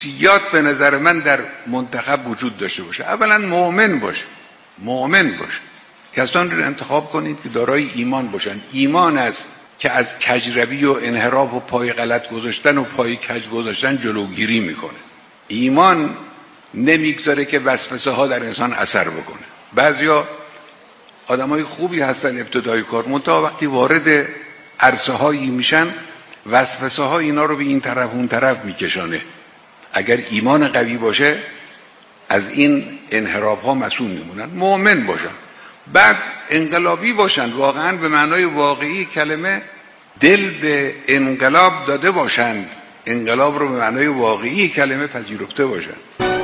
خصوصیات به نظر من در منتخب وجود داشته باشه. اولا مؤمن باشه. کسانی رو انتخاب کنید که دارای ایمان باشن. ایمان است که از کجروی و انحراف و پای غلط گذاشتن و پای کج گذاشتن جلوگیری میکنه. ایمان نمیگذاره که وسوسه ها در انسان اثر بکنه. بعضیا آدمای خوبی هستن ابتدای کار، منتها وقتی وارد عرصه هایی میشن وسوسه ها اینا رو به این طرف اون طرف میکشانه. اگر ایمان قوی باشه از این انحراف ها مسئول میمونن. مؤمن باشن، بعد انقلابی باشن، واقعا به معنای واقعی کلمه دل به انقلاب داده باشند، انقلاب رو به معنای واقعی کلمه پذیرفته باشن.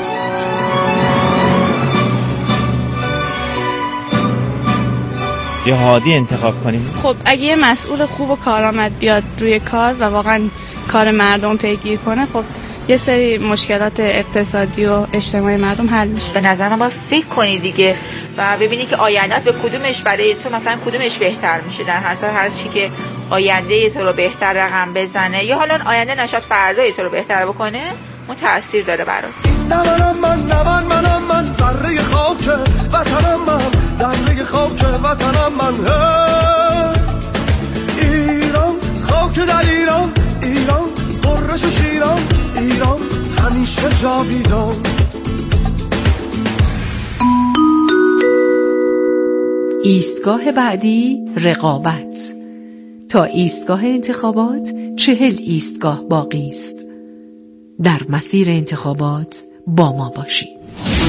جهادی انتخاب کنیم. خب اگه یه مسئول خوب و کارآمد بیاد روی کار و واقعا کار مردم پیگیری کنه، خب یه سری مشکلات اقتصادی و اجتماعی مردم حل میشه. به نظر من باید فکر کنی دیگه و ببینی که آیندهت به کدومش برای تو مثلا کدومش بهتر میشه. در هر حال هر چی که آینده تو رو بهتر رقم بزنه یا حالا آینده نشاط فردای تو رو بهتر بکنه اون تأثیر داره برات. من ذره خاک وطنم، من ذره خاک وطنم، من ایران خاک در ایران، ایران قرش شیران، ایران همیشه جاویدان. ایستگاه بعدی رقابت. تا ایستگاه انتخابات 40 ایستگاه باقی است. در مسیر انتخابات با ما باشید.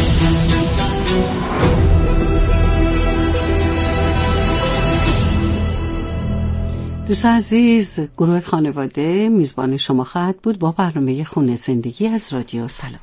دوستان عزیز، گروه خانواده میزبان شما خواهد بود با برنامه خونه زندگی از رادیو سلامت.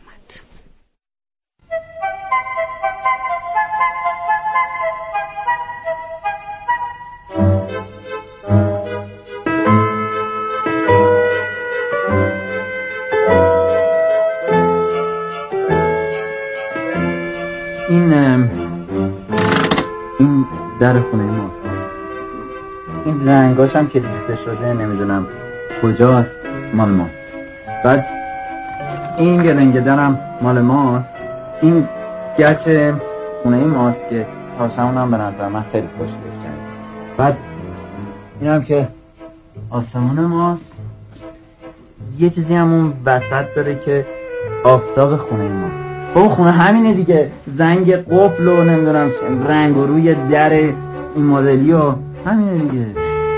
این در خونه ماست. این رنگاش هم که ریخته شده نمیدونم کجاست، مال ماست. بعد این گلنگه درم مال ماست. این گچ خونه ماست که تاشمون هم به نظر من خیلی خوشگل کرد. بعد این هم که آسمون ماست. یه چیزی هم اون وسط داره که آفتاب خونه ماست. اون خونه همینه دیگه، زنگ قفل و نمیدونم رنگ و روی در این مدلی و همینه دیگه.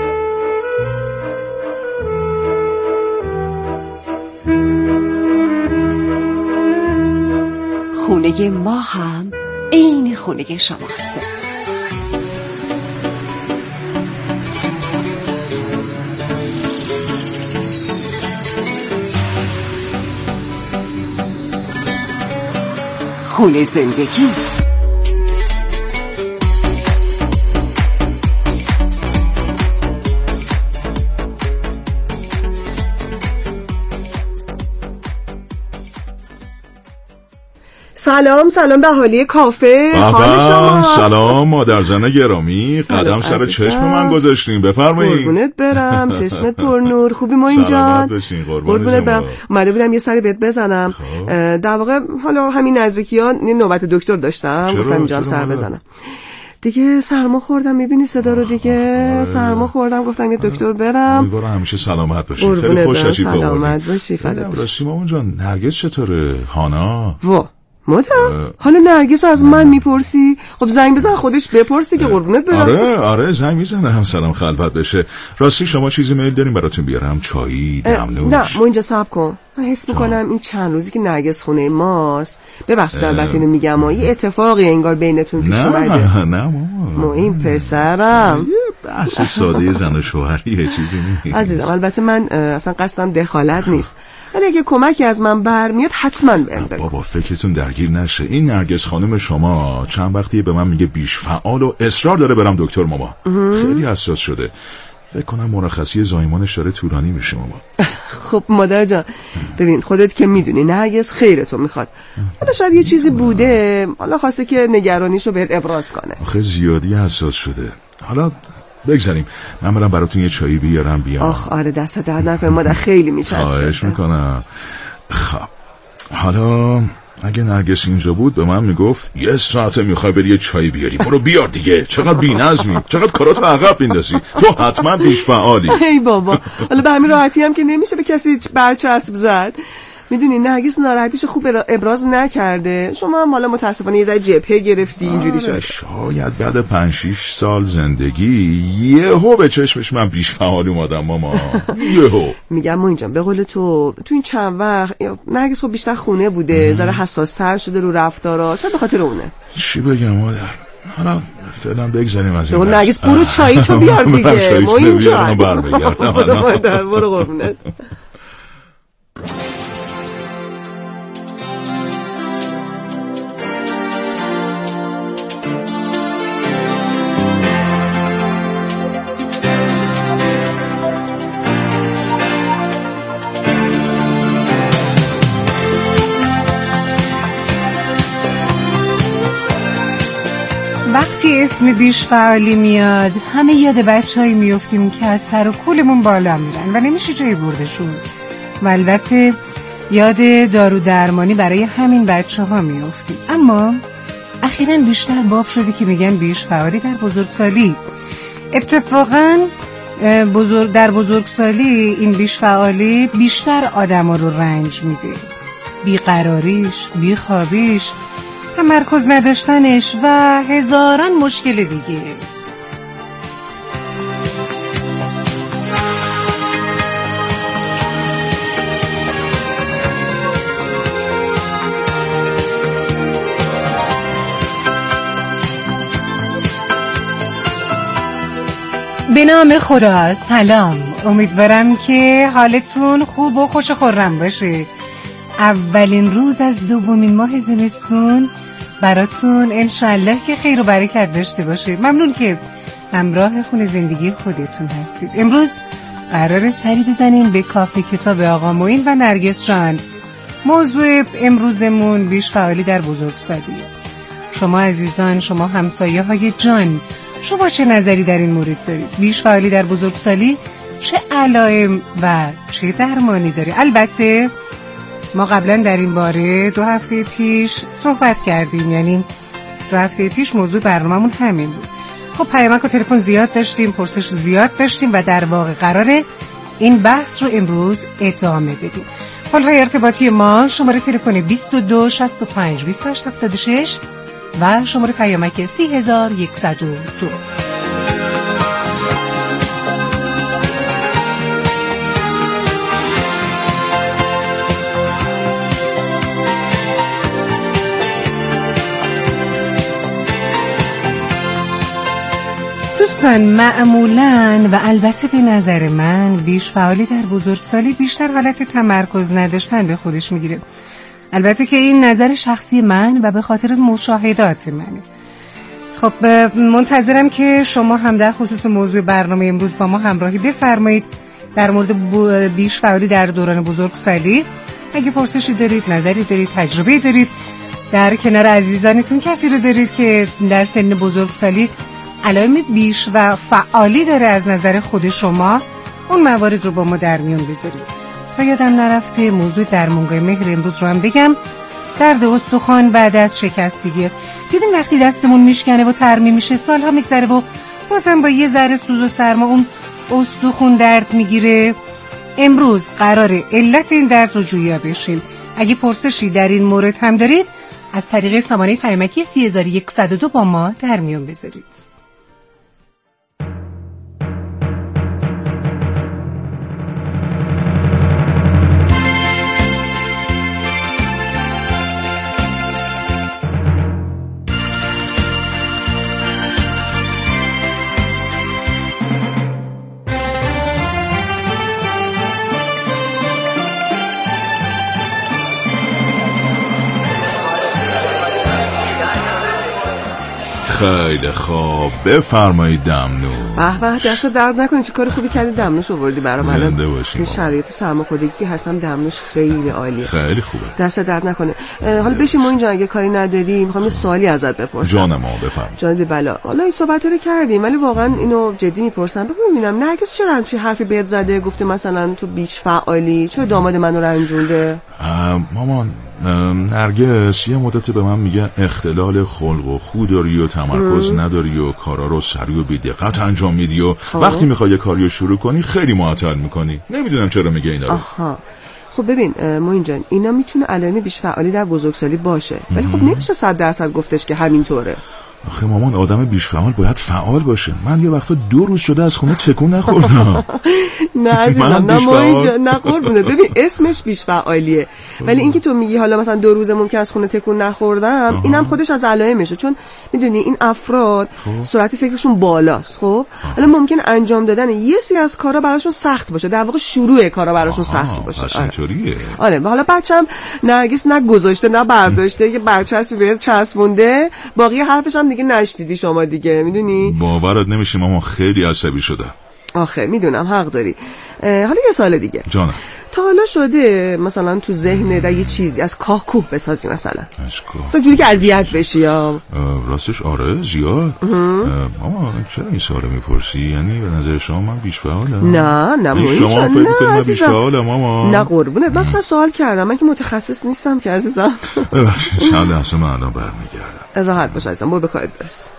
خونه ما هم عین خونه شماست. خونه زندگی. سلام به اهالی کافه. حال شما؟ سلام مادرزن گرامی، قدم سر چشم من گذاشتین، بفرمایید. قربونت برم، چشمت پر نور. خوبی موین جان؟ سلامت بشین. قربونت برم. اومده بودم یه سری بهت بزنم. در واقع حالا همین نزدیکی‌ها نوبت دکتر داشتم، گفتم اینجا هم سر بزنم. دیگه سرما خوردم، میبینی صدا رو دیگه. سرما خوردم، گفتم یه دکتر برم. امیدوارم همیشه سلامت باشی. خیلی خوش هستی. سلامت باشی. فدا باشی. راستی مامان جان، نرگس چطوره؟ هانا مادر، حالا نرگس از من میپرسی؟ خب زنگ بزن خودش بپرسی که قربونت برم. آره زنگ میزنه، هم سلام خلوت بشه. راستی شما چیزی میل داریم براتون بیارم؟ چایی، دمنوش؟ نه ما اینجا صبر کن. من حس میکنم این چند روزی که نرگس خونه ماست، ببخشید البته اینو میگم، یه اتفاقی انگار بینتون پیش اومده. نه ماما، این پسرم یه بحث ساده زن و شوهری، یه چیزی نیست عزیزم. البته من اصلا قصدم دخالت نیست، ولی اگه کمکی از من برمیاد حتما بهم بگو. بابا فکرتون درگیر نشه. این نرگس خانم شما چند وقتیه به من میگه بیش فعال و اصرار داره برم دکتر ماما. خیلی حساس شده. فکر کنم مرخصی زایمانش داره طولانی میشه ماما. خب مادر جان ببین، خودت که میدونی نرگس خیرتو میخواد. حالا شاید یه چیزی بوده، حالا خواسته که نگرانیشو بهت ابراز کنه. آخه زیادی حساس شده. حالا بگذاریم، من برم براتون یه چایی بیارم بیام. آره دست درد نکنه مادر، خیلی میچسبه. خواهش میکنم. خب حالا اگه نرگس اینجا بود به من میگفت 1 ساعته میخوای بری یه چای بیاری، برو بیار دیگه. چقدر بی‌نظمی، چقدر کاراتو عقب میندازی، تو حتما بیش فعالی. ای بابا، حالا به همین راحتی هم که نمیشه به کسی برچسب زد. میدونی نرگس ناراحتیشو خوب ابراز نکرده، شما هم حالا متاسفانه یه ذره جبهه گرفتی اینجوری شد. شاید بعد 5-6 سال زندگی یهو به چشمش من بیش فعال اومدم ماما. یهو میگم ما اینجا به قول تو این چند وقت نرگس خب بیشتر خونه بوده، ذره حساس‌تر شده رو رفتارا، شاید به خاطر اونه. چی بگم مادر؟ حالا فعلا بگذاریم از این. نرگس برو چایی تو بیار دیگه، ما اینجا برو قربونت. وقتی اسم بیش فعالی میاد همه یاد بچه‌هایی میافتیم که از سر و کولمون بالا میرن و نمیشه جایی بردشون، و البته یاد دارو درمانی برای همین بچه‌ها میافتیم. اما اخیراً بیشتر باب شده که میگن بیش فعالی در بزرگسالی. اتفاقاً در بزرگسالی این بیش فعالی بیشتر آدم‌ها رو رنج میده. بیقراریش، بیخوابیش، تمرکز نداشتنش و هزاران مشکل دیگه. به نام خدا، سلام. امیدوارم که حالتون خوب و خوش و خرم باشه. اولین روز از دومین ماه زمستون براتون انشالله که خیر و برکت داشته باشه. ممنون که همراه خونه زندگی خودتون هستید. امروز قرار سری بزنیم به کافه کتاب آقا معین و نرگس جان. موضوع امروزمون بیش فعالی در بزرگسالی. شما عزیزان، شما همسایه های جان، شما چه نظری در این مورد دارید؟ بیش فعالی در بزرگسالی چه علائم و چه درمانی داره؟ البته ما قبلا در این باره 2 هفته پیش صحبت کردیم، یعنی 2 هفته پیش موضوع برنامه‌مون همین بود. خب پیامک و تلفن زیاد داشتیم، پرسش زیاد داشتیم و در واقع قراره این بحث رو امروز ادامه بدیم. پل‌های ارتباطی ما شماره تلفن 22 65 28 76 و شماره پیامک 3102. دوستان، معمولاً و البته به نظر من بیش فعالی در بزرگسالی بیشتر حالت تمرکز نداشتن به خودش میگیره. البته که این نظر شخصی من و به خاطر مشاهدات منه. خب منتظرم که شما هم در خصوص موضوع برنامه امروز با ما همراهی بفرمایید در مورد بیش فعالی در دوران بزرگسالی. اگه پرسشی دارید، نظری دارید، تجربه دارید، در کنار عزیزانتون کسی رو دارید که در سن بزرگسالی علائم بیش و فعالی داره از نظر خود شما، اون موارد رو با ما در میون بذارید. تا یادم نرفته موضوع درمانگاه مهر امروز رو هم بگم. درد استخوان بعد از شکستگی است. دیدین وقتی دستمون میشکنه و ترمیم میشه، سالها میگذره و بازم با یه ذره سوز و سرما اون استخوان درد میگیره. امروز قراره علت این درد رو جویا بشیم. اگه پرسشی در این مورد هم دارید از طریق سامانه پیامکی 3102 با ما در میون بذارید. خیلی خوب، بفرمایید دمنو. به دست درد نکنی، چه کار خوبی کردی دمنوش آوردی برام. زنده باشیم. این شرایط سرماخوردگی که هستم دمنوش خیلی عالیه. خیلی خوبه. دست درد نکنه. حالا بشین ما اینجا، اگه کاری نداری میخوام یه سوالی ازت بپرسم. جان ما بفرمایید. جان بلا. حالا این صحبتو رو کردیم ولی واقعا اینو جدی میپرسم. ببینم نرگس چرا همچین حرفی بهت زده؟ گفته مثلا تو بیش فعالی، چرا داماد منو رنجونده؟ مامان نرگس یه مدت به من میگه اختلال خلق و خو داری و تمرکز نداری و کارا رو سریع و بی دقت انجام میدی و وقتی میخوای یه کاریو شروع کنی خیلی معطل میکنی. نمیدونم چرا میگه اینا رو. آها. خب ببین معین جان، اینا میتونه علائم بیش فعالی در بزرگسالی باشه، ولی خب نمیشه 100% گفتش که همینطوره. آخه مامان آدم بیش فعال باید فعال باشه. من یه وقتا 2 روز شده از خونه تکون نخوردم. نه عزیزم، نه معین جان، نه قربونه. ببین اسمش بیش فعالیه، ولی اینکه تو میگی حالا مثلا 2 روز ممکن از خونه تکون نخوردم، اینم خودش از علائمشه. چون میدونی این افراد سرعت فکرشون بالاست. خب حالا ممکن انجام دادن یه سری از کارا براشون سخت باشه، در واقع شروع کارا براشون سخت باشه. اینطوریه. آره حالا بچه‌م نرگس نه گذاشته نه برداشته، که برچسبی بهت چسبونده، باقی حرفش هم دیگه نشدیدی شما دیگه. میدونی باورت نمیشه مامان، خیلی عصبی شدم. آخه میدونم حق داری. حالا یه سال دیگه جانم، تا حالا شده مثلا تو ذهن در یه چیزی از کاه کوه بسازی مثلا جوری که اذیت بشی؟ یا راستش آره زیاد. اما چرا این سوالو میپرسی؟ یعنی به نظر شما من بیش فعالم؟ نه شما فکر می‌کنید من بیش فعالم ماما؟ نه قربونت، من فقط سوال کردم، من که متخصص نیستم که عزیزم. ببخشید چند لحظه من الان برمیگردم. راحت باش عزیزم، برو به کارت برس.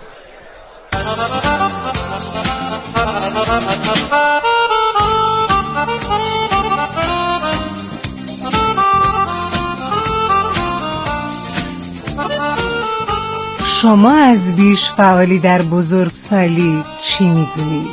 شما از بیش فعالی در بزرگسالی چی میدونید؟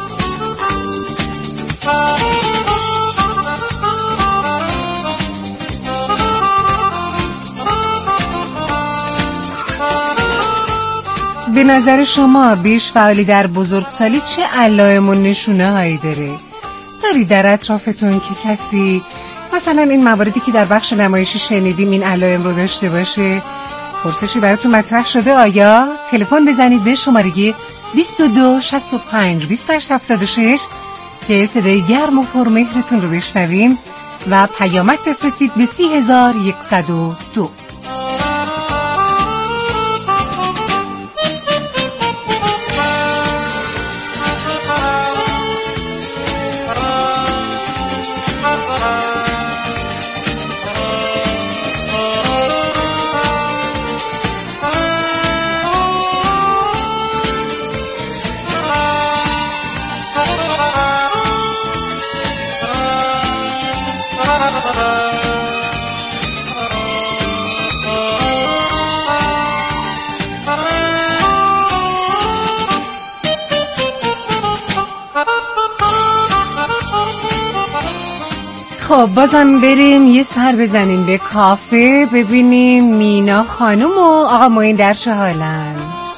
به نظر شما بیش فعالی در بزرگسالی چه علائم و نشونه هایی داره؟ داری در اطرافتون که کسی مثلا این مواردی که در بخش نمایشی شنیدیم این علائم رو داشته باشه؟ پرسشی براتون مطرح شده؟ آیا؟ تلفن بزنید به شماره 22 65 28 76 که صدای گرم و پرمهرتون رو بشنویم و پیامک بفرستید به 30102. خب بازم بریم یه سر بزنیم به کافه ببینیم مینا خانم و آقا معین در چه حالن.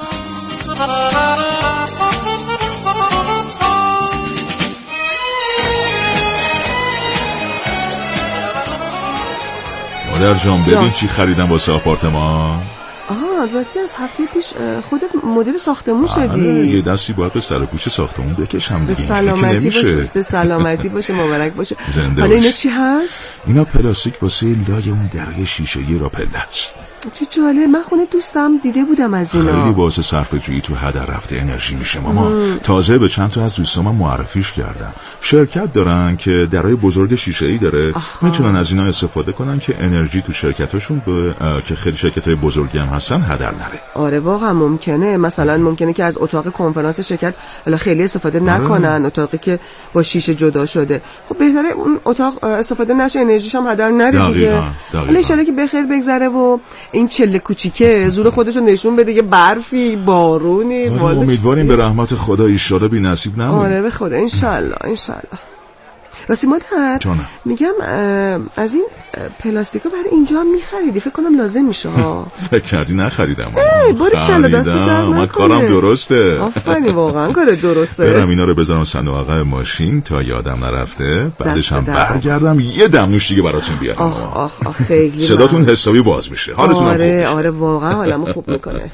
مادر جان ببین چی خریدم واسه آپارتمان. راستی از هفته پیش خودت مدیر ساختمون شدی. یه دستی باید به سر کوچه ساختمون بکشم دیگه. به سلامتی باشه، به سلامتی باشه، مبارک باشه. حالا اینا چی هست؟ اینا پلاستیک واسه لای اون درگه شیشه‌ای راپله است. چه جالب، من خونه دوستم دیده بودم از اینا. خیلی باعث صرفه جویی تو هدر رفته انرژی میشه ماما. تازه به چند تا از دوستام معرفیش کردم. شرکت دارن که درای بزرگ شیشه‌ای داره. میتونن از اینا استفاده کنن که انرژی تو شرکتاشون که خیلی شرکت‌های بزرگی هم هستن هدر نره. آره واقعا ممکنه. مثلا ممکنه که از اتاق کنفرانس شرکت حالا خیلی استفاده نکنن، اتاقی که با شیشه جدا شده. خب بهتره اون اتاق استفاده نشه، انرژیش هم هدر نره دیگه. حالا ان شاءالله که بخیر بگذره و این چله کوچیکه زور خودشو نشون بده که برفی بارونی. امیدواریم به رحمت خدا ان شاءالله بی نصیب نمونه. آره به خدا ان شاءالله ان شاءالله. راستی مادر میگم از این پلاستیکو برای اینجا هم میخریدی؟ فکر کنم لازم میشه. فکر کردی نخریدم؟ باری کلا دست در نکنه. من کارم درسته. آفرین واقعا کار درسته. برم اینا رو بذارم صندوق عقب ماشین تا یادم نرفته، بعدش هم برگردم یه دمنوش دیگه براتون بیارم. آخ خیلی صداتون حسابی باز میشه. حالتون خوب میشه. آره واقعا حالمو خوب میکنه.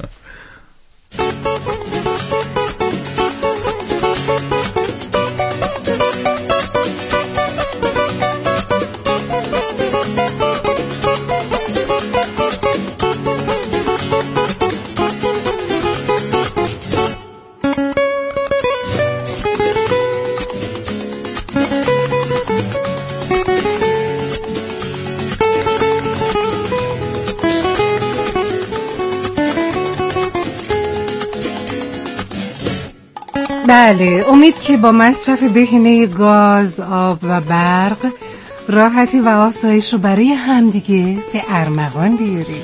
بله، امید که با مصرف بهینه گاز، آب و برق راحتی و آسایش رو برای همدیگه به ارمغان بیاریم.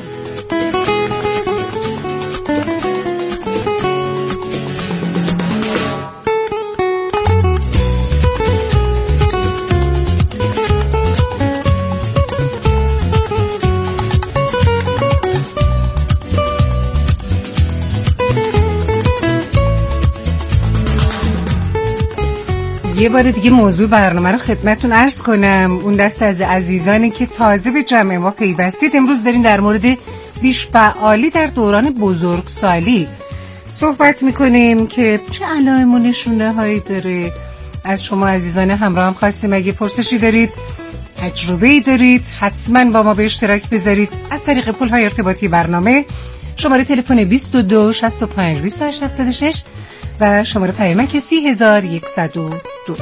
یه بار دیگه موضوع برنامه رو خدمتون عرض کنم. اون دست از عزیزانی که تازه به جمع ما پیوستید، امروز داریم در مورد بیش‌فعالی در دوران بزرگسالی صحبت میکنیم که چه علائم و نشونه هایی داره. از شما عزیزان همراه هم خواستیم اگه پرسشی دارید، تجربه‌ای دارید، حتما با ما به اشتراک بذارید از طریق پل‌های ارتباطی برنامه. شماره تلفن 22 65 28 76 و شماره پیامک 3102.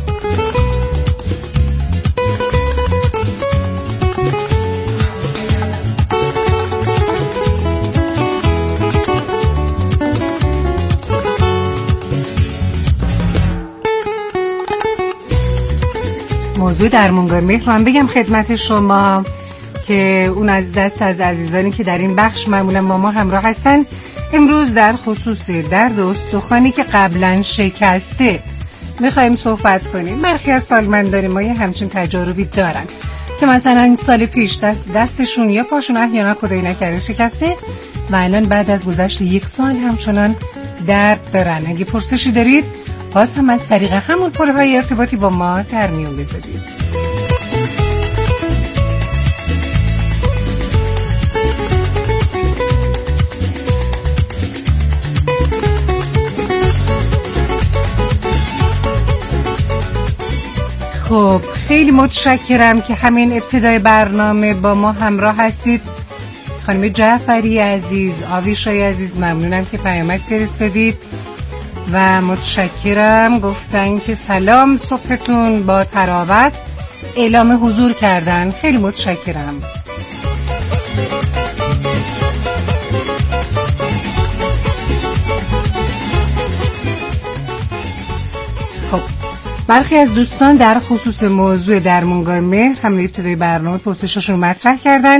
موضوع درمانگاه مهر رو هم بگم خدمت شما که اون از دست از عزیزانی که در این بخش معمولا با ما همراه هستن، امروز در خصوص درد استخوانی که قبلا شکسته میخوایم صحبت کنیم. برخی از سالمندان ما یه همچین تجاربی دارن که مثلا این سال پیش دستشون یا پاشون احیانا خدایی نکرده شکسته و الان بعد از گذشت 1 سال همچنان درد دارن. اگه پرسشی دارید باز هم از طریق همون پل‌های ارتباطی با ما در میون بذارید. خب خیلی متشکرم که همین ابتدای برنامه با ما همراه هستید. خانم جعفری عزیز، آویشای عزیز، ممنونم که پیامک فرستادید و متشکرم. گفتن که سلام، صبحتون با تراوت، اعلام حضور کردن. خیلی متشکرم. خب برخی از دوستان در خصوص موضوع درمانگاه مهر همین ابتدای برنامه پرسشاشون مطرح کردن.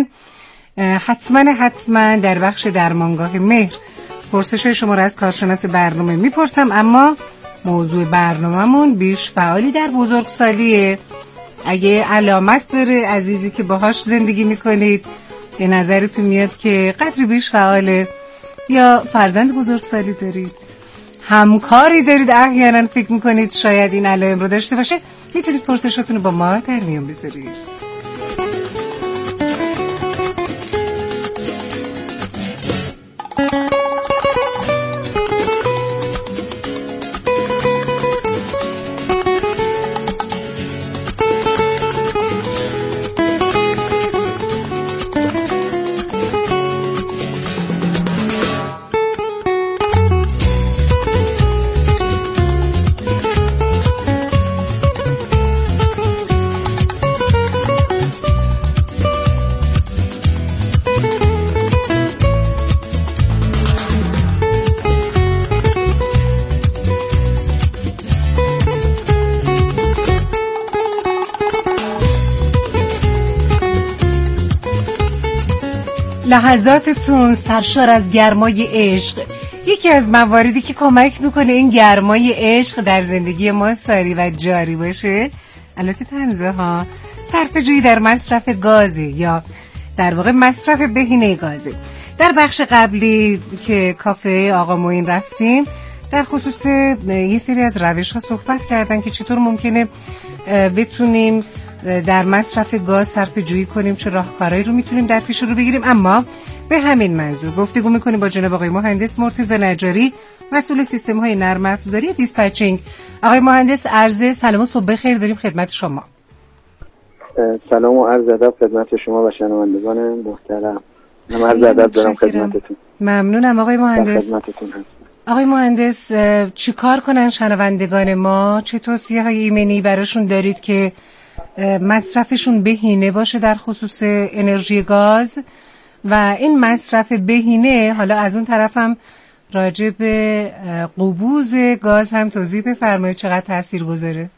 حتما در بخش درمانگاه مهر پرسشای شما را از کارشناس برنامه میپرسم، اما موضوع برنامه‌مون بیش‌فعالی در بزرگسالیه. اگه علامت داره عزیزی که باهاش زندگی میکنید، به نظرتون میاد که قدری بیش‌فعاله، یا فرزند بزرگسالی دارید، همکاری دارید احیانا فکر میکنید شاید این علائم رو داشته باشه، میتونید پرسشاتون رو با ما در میون بذارید. لحظاتتون سرشار از گرمای عشق، یکی از مواردی که کمک میکنه این گرمای عشق در زندگی ما ساری و جاری باشه، البته تنزه ها، صرفه‌جویی در مصرف گازه، یا در واقع مصرف بهینه گازه. در بخش قبلی که کافه آقا معین رفتیم در خصوص یه سری از روش ها صحبت کردن که چطور ممکنه بتونیم در مصرف گاز صرفه‌جویی کنیم، چه راهکارهایی رو میتونیم در پیش رو بگیریم. اما به همین منظور گفتگو میکنیم با جناب آقای مهندس مرتضی نجاری، مسئول سیستم های نرم افزاری دیسپچینگ. آقای مهندس، عرض سلام و صبح بخیر داریم خدمت شما. سلام و عرض ادب خدمت شما و شنوندگان محترم. من عرض ادب دارم خدمتتون. ممنونم آقای مهندس. آقای مهندس، چی کار کنن شنوندگان ما؟ چه توصیه‌های ایمنی براشون دارید که مصرفشون بهینه باشه در خصوص انرژی گاز؟ و این مصرف بهینه حالا از اون طرف هم راجع به قبوز گاز هم توضیح بفرمایید چقدر تأثیر گذاره؟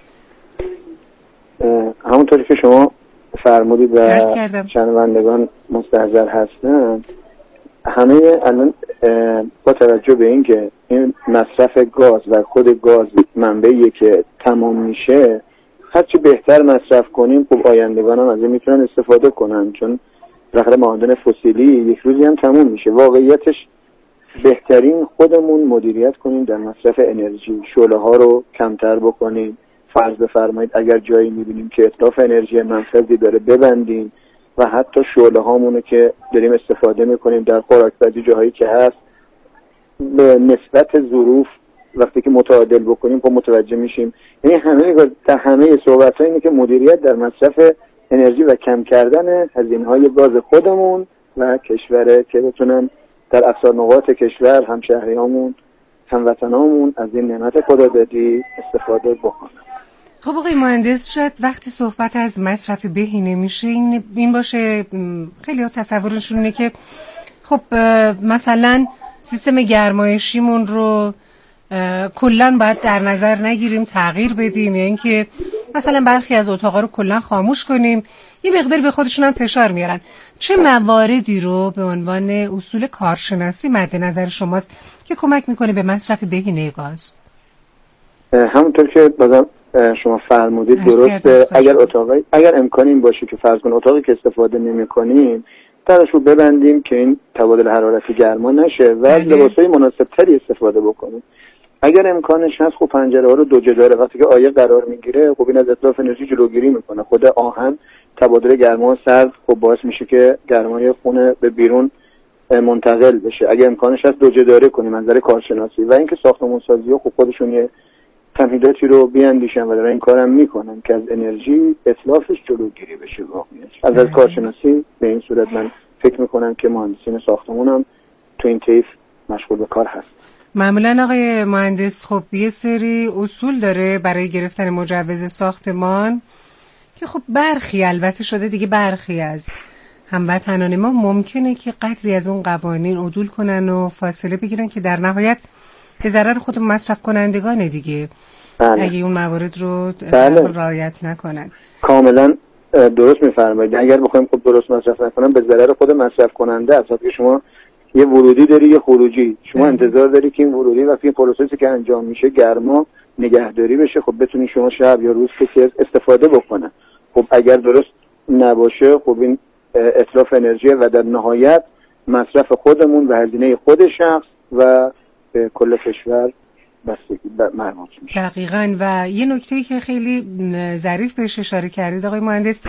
همونطوری که شما فرمودید و شنوندگان مستحضر هستند، همه الان با توجه به این که این مصرف گاز و خود گاز منبعیه که تمام میشه، هرچی بهتر مصرف کنیم خب آیندگان هم از این میتونن استفاده کنن، چون بالاخره معادن فسیلی یک روزی هم تموم میشه. واقعیتش بهترین خودمون مدیریت کنیم در مصرف انرژی، شعله ها رو کمتر بکنیم. فرض بفرمایید اگر جایی میبینیم که اتلاف انرژی منفذی داره ببندیم و حتی شعله هامونو که داریم استفاده میکنیم در خوراک‌پزی جاهایی که هست به نسبت ظروف وقتی که متعادل بکنیم خب متوجه میشیم. یعنی همه صحبت‌ها اینه که مدیریت در مصرف انرژی و کم کردن هزینه‌های گاز خودمون و کشوره که بتونن در اکثر نقاط کشور همشهریامون هموطنامون از این نعمت خدادادی استفاده بکنن. خب آقای مهندس، شاید وقتی صحبت از مصرف بهینه میشه این باشه، خیلی ها تصورشون اینه که خب مثلا سیستم گرمایشیمون رو کلن باید در نظر نگیریم، تغییر بدیم، یا اینکه مثلا برخی از اتاقا رو کلن خاموش کنیم. یه مقداری به خودشون هم فشار میارن. چه مواردی رو به عنوان اصول کارشناسی مد نظر شماست که کمک میکنه به مصرف بهینه گاز؟ همونطور که بازم شما فرمودید درسته. اگر امکانی این باشه که فرض کن اتاقی که استفاده نمی‌کنیم درش رو ببندیم که این تبادل حرارتی گرما نشه و لباسای مناسب تری استفاده بکنیم. اگر امکانش هست خب پنجره ها رو دو جداره وقتی که آیه قرار میگیره خب این از اتلاف انرژی جلوگیری میکنه. خود آهن تبادل گرما سرد خب باعث میشه که گرمای خونه به بیرون منتقل بشه. اگر امکانش هست دو جداره کنیم از نظر کارشناسی. و اینکه ساختمون سازی‌ها خب خودشون یه تمهیداتی رو بیاندیشن و دارن این کارم میکنن که از انرژی اتلافش جلوگیری بشه. واقعیت از کارشناسی به این صورت من فکر میکنم که مهندسین ساختمون هم تو این طیف مشغول به کار هست. معمولا آقای مهندس خب یه سری اصول داره برای گرفتن مجوز ساختمان که خب برخی البته شده دیگه برخی از هموطنان ما ممکنه که قدری از اون قوانین عدول کنن و فاصله بگیرن که در نهایت به ضرر خود مصرف کنندگان دیگه. بله. اگه اون موارد رو رعایت نکنن. کاملا درست میفرمایید. اگر بخوایم خب درست مصرف نکنن به ضرر خود مصرف کننده است. که شما یه ورودی داری یه خروجی، شما انتظار داری که این ورودی وقتی پروسسی که انجام میشه گرما نگهداری بشه خب بتونی شما شب یا روز که استفاده بکنن. خب اگر درست نباشه خب این اتلاف انرژی و در نهایت مصرف خودمون و هزینه خود شخص و به کل کشور بستگی مربوط میشه. دقیقاً. و یه نکته‌ای که خیلی ظریف بهش اشاره کردید آقای مهندس،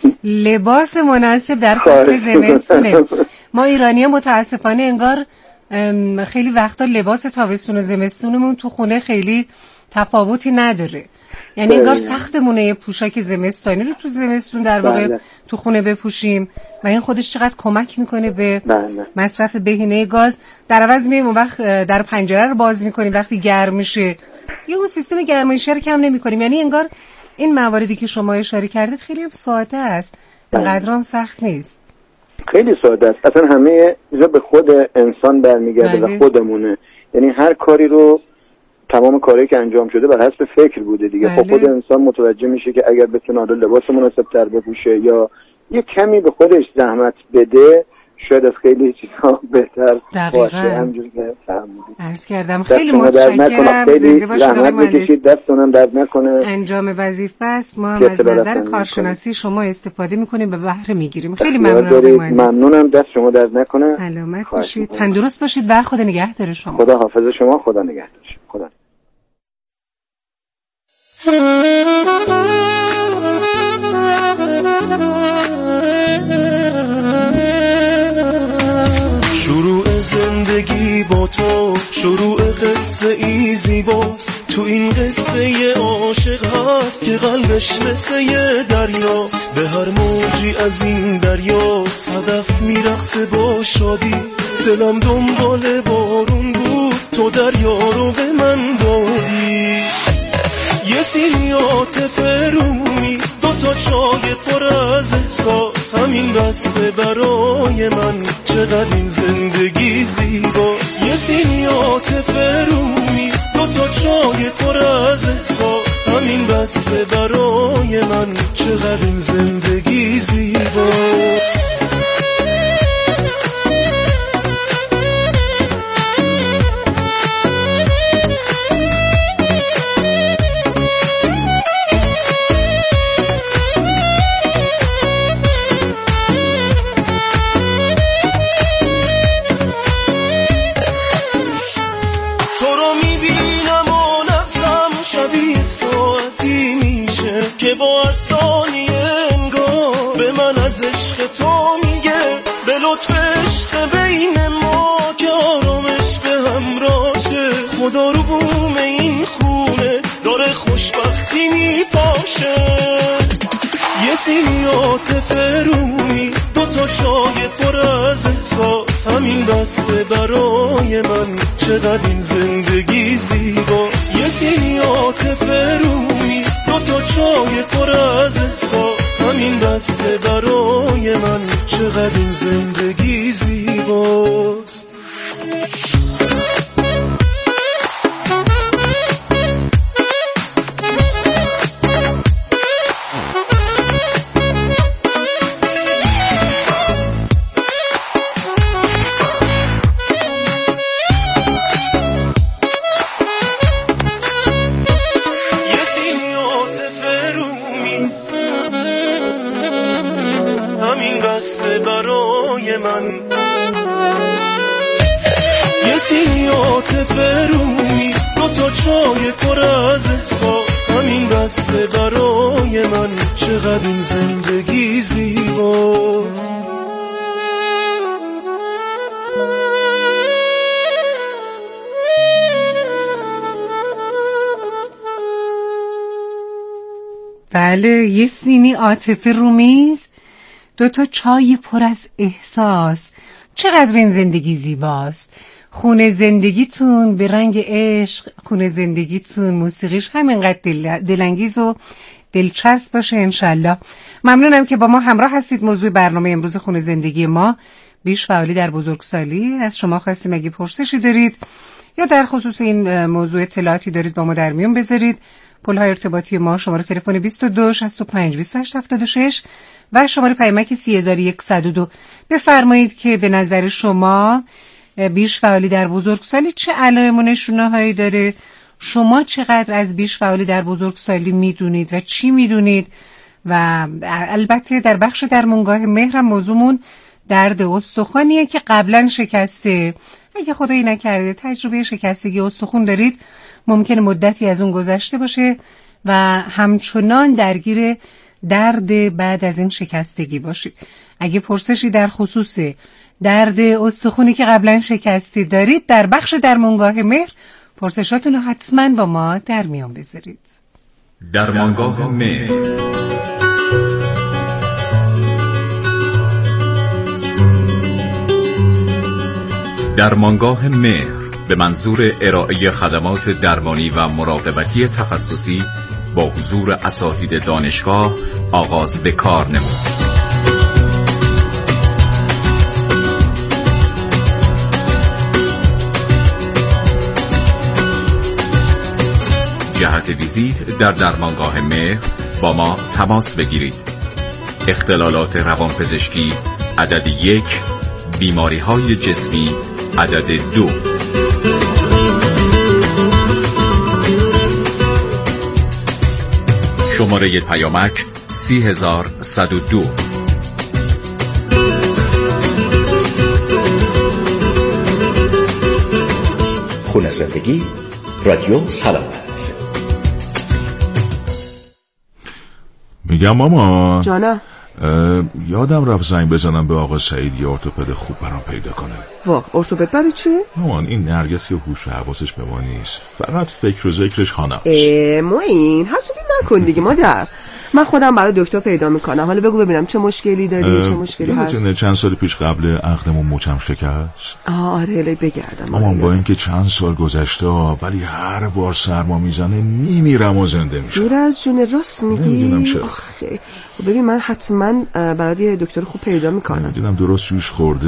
لباس مناسب در فصل زمستونه. ما ایرانی‌ها متاسفانه انگار خیلی وقتا لباس تابستون و زمستونمون تو خونه خیلی تفاوتی نداره. یعنی انگار سختمونه یه پوشاک زمستانی رو تو زمستون در واقع تو خونه بپوشیم و این خودش چقدر کمک میکنه به مصرف بهینه گاز. در عوض میایم اون وقت در پنجره رو باز میکنیم وقتی گرم میشه، یه اون سیستم گرمایشی رو کم نمیکنیم. یعنی انگار این مواردی که شما اشاره کردید خیلی هم ساده است، اینقدر هم سخت نیست. خیلی ساده است. اصلا همه به خود انسان برمیگرده و خودمونه. یعنی هر کاری رو تمام کاری که انجام شده بر حسب فکر بوده دیگه. خب خود انسان متوجه میشه که اگر بتونه لباس مناسب تر بپوشه یا یه کمی به خودش زحمت بده شاید از خیلی چیزها بهتر باشه. همونجوری که فرمودید عرض کردم. خیلی متشکرم. زنده باشید آقای مهندس. دستتونم درد نکنه. انجام وظیفه است. ما هم از نظر کارشناسی شما استفاده میکنیم و بهره میگیریم. خیلی ممنونم آقای مهندس. ممنونم. دست شما درد نکنه. سلامت باشید. تندرست باشید و خدا نگهدار شما. خدا حافظ شما. خدا نگهدار. خدا. شروع زندگی با تو، شروع قصه ای زیباست. تو این قصه عاشق هست که قلبش مثل یه دریاست. به هر موجی از این دریا صدف میرقصه با شادی. دلم دنبال بارون بود تو دریا رو به من دادی. یه سینی عاطفه رومیست، 2 تا چای پر از احساس، همین بسته برای من چقدر این زندگی زیباست. یه سینی عاطف رومیز، 2 تا چای پر از احساس، همین بسته برای من چقدر این زندگی زیباست. ساعتی میشه که با هر ثانیه انگار به من از عشق تو میگه، به لطف عشق بین ما که آرامش به همراشه. خدا رو بوم این خونه داره خوشبختی میپاشه. یه سینی عاطف رومیز، 2 تا چای پر از احساس، همین بسته برای من چقدر این زندگی زیباست. یه سینی عاطف رومیز، 2 تا چای پر از احساس، همین بسته برای من چقدر این زندگی زیباست. برای من یه سینی عاطف رومیز، 2 تا چای پر از احساس، همین بسته برای من چقدر این زندگی زیباست. بله، یه سینی عاطف رومیز، 2 تا چای پر از احساس، چقدر این زندگی زیباست. خونه زندگیتون به رنگ عشق، خونه زندگیتون موسیقیش همینقدر دلانگیز و دلچسب باشه انشالله. ممنونم که با ما همراه هستید. موضوع برنامه امروز خونه زندگی ما بیش فعالی در بزرگسالی. از شما خواستیم اگه پرسشی دارید یا در خصوص این موضوع اطلاعاتی دارید با ما در میون بذارید. پل‌های ارتباطی ما شماره تلفن 22 65 28 76 و شماره پیامک 3102. بفرمایید که به نظر شما بیش فعالی در بزرگسالی چه علائم و نشونه‌هایی داره؟ شما چقدر از بیش فعالی در بزرگسالی میدونید و چی میدونید؟ و البته در بخش درمانگاه مهر موضوعمون درد استخوانیه که قبلا شکسته. اگه خدایی نکرده تجربه شکستگی استخوان دارید، ممکنه مدتی از اون گذشته باشه و همچنان درگیر درد بعد از این شکستگی باشید. اگه پرسشی در خصوص درد استخوانی که قبلا شکستی دارید، در بخش درمانگاه مهر پرسشاتون رو حتما با ما در میان بذارید. درمانگاه مهر. درمانگاه مهر به منظور ارائه خدمات درمانی و مراقبتی تخصصی با حضور اساتید دانشگاه آغاز به کار نمود. جهت ویزیت در درمانگاه مهر با ما تماس بگیرید. اختلالات روانپزشکی عدد 1، بیماری‌های جسمی عدد 2. شماره پیامک 30102. خونه زندگی، رادیو سلامت. میگم ماما جانا، یادم رفت زنگ بزنم به آقا سعید، یه ارتوپد خوب برام پیدا کنه. وا، ارتوپد برای چی؟ مامان این نرگس یه هوش و حواسش به ما نیست، فقط فکر و ذکرش خانمش. معین حسودی نکن دیگه مادر. من خودم برای دکتر پیدا میکنم. حالا بگو ببینم چه مشکلی داری، چه مشکلی هست. چند سال پیش قبل عقدمون مچم شکست. آره بگردم. اما با اینکه چند سال گذشته ولی هر بار سرما میزنه میمیرم و زنده میشم. دور از جون، راست میگی؟ نمیدونم چرا. ببین من حتما برای دکتر خوب پیدا میکنم. نمیدونم درست جوش خورده